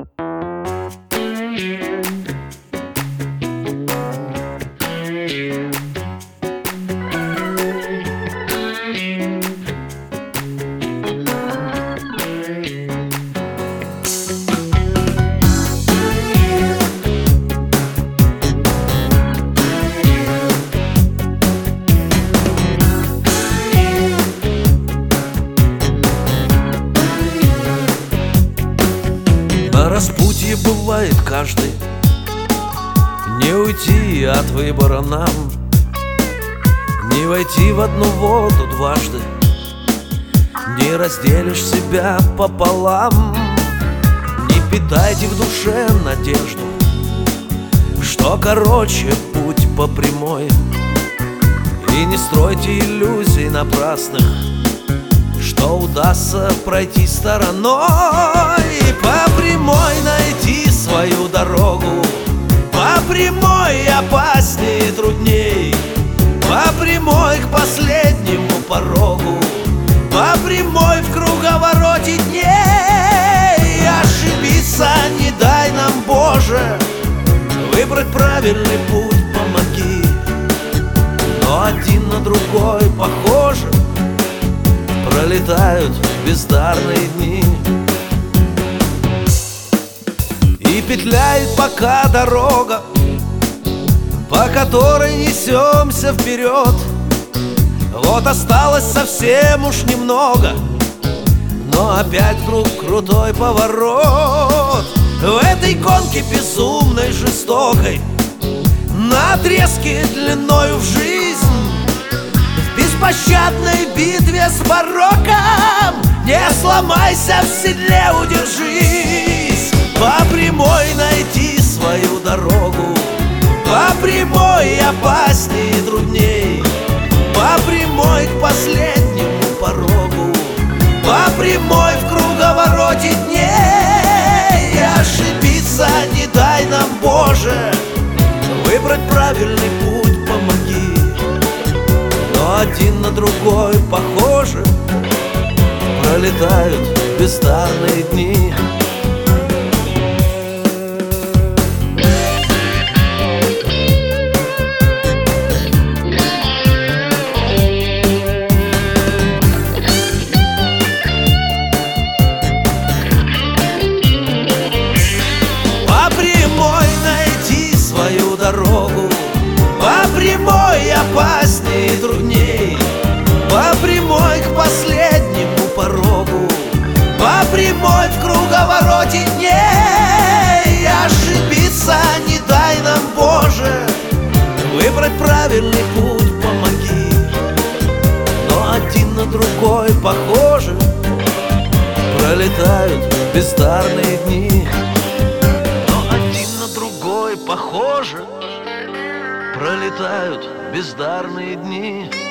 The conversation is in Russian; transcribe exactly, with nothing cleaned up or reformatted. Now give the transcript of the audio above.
На распутье бывает каждый, не уйти от выбора нам, не войти в одну воду дважды, не разделишь себя пополам. Не питайте в душе надежду, что короче путь по прямой, и не стройте иллюзий напрасных, что удастся пройти стороной. По прямой найти свою дорогу, по прямой опаснее и трудней, по прямой к последнему порогу, по прямой в круговороте дней. Ошибиться не дай нам, Боже, выбрать правильный путь помоги. Но один на другой похожи, пролетают бездарные дни. И петляет пока дорога, по которой несемся вперед. Вот осталось совсем уж немного, но опять вдруг крутой поворот. В этой гонке безумной, жестокой, на отрезке длиною в жизнь, в беспощадной битве с пороком, не сломайся в седле, удержись. По прямой найти свою дорогу, по прямой опаснее и трудней, по прямой к последнему порогу, по прямой в круговороте дней. Ошибиться не дай нам, Боже, выбрать правильный путь помоги. Но один на другой похожи, пролетают бездарные дни. Дорогу, по прямой опаснее и трудней, по прямой к последнему порогу, по прямой в круговороте дней. Ошибиться не дай нам, Боже, выбрать правильный путь помоги. Но один на другой похожи, пролетают бездарные дни. Похоже, пролетают бездарные дни.